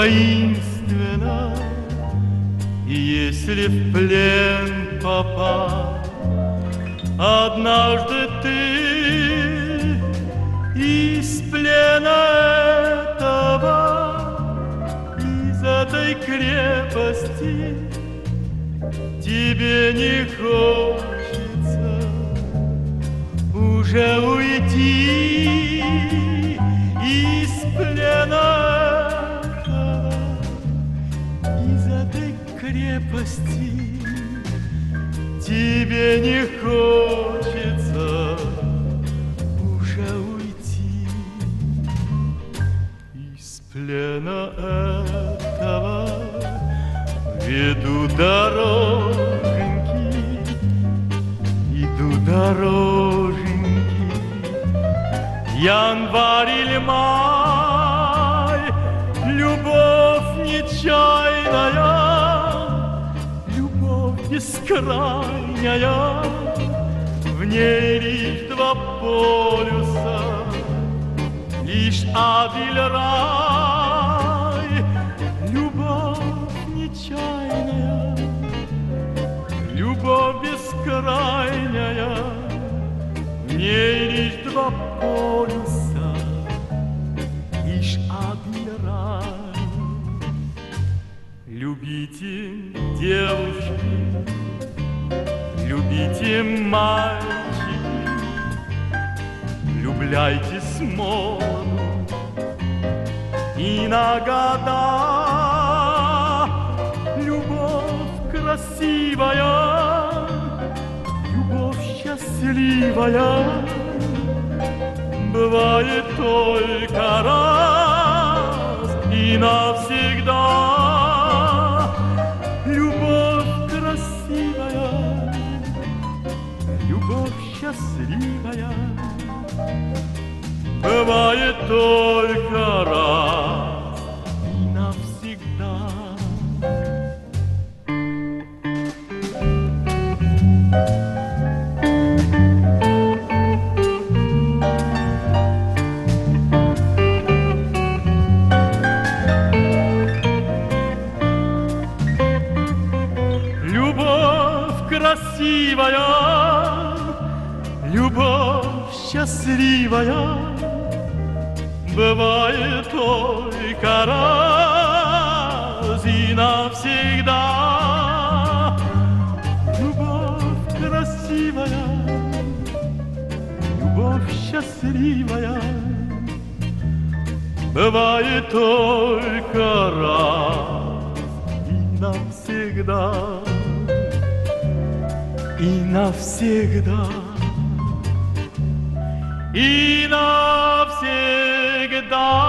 таинственно. И если в плен попал однажды ты из плена этого, из этой крепости, тебе не хочется уже уйти из плена этого, из этой крепости, тебе не хочется уже уйти из плена этого. Веду дороженьки, иду дороженьки, январь или май, любовь нечаянная, любовь бескрайняя, в ней лишь два полюса, лишь ад или рай, любовь нечаянная, любовь бескрайняя, в ней лишь два полюса, лишь ад и рай. Любите, девушки, любите, мальчики, влюбляйтесь молоду и на года. Любовь красивая, любовь счастливая бывает только раз и навсегда. Любовь красивая, любовь счастливая бывает только раз и навсегда. Любовь красивая, любовь счастливая бывает только раз и навсегда. Любовь красивая, любовь счастливая бывает только раз и навсегда. И навсегда, и навсегда.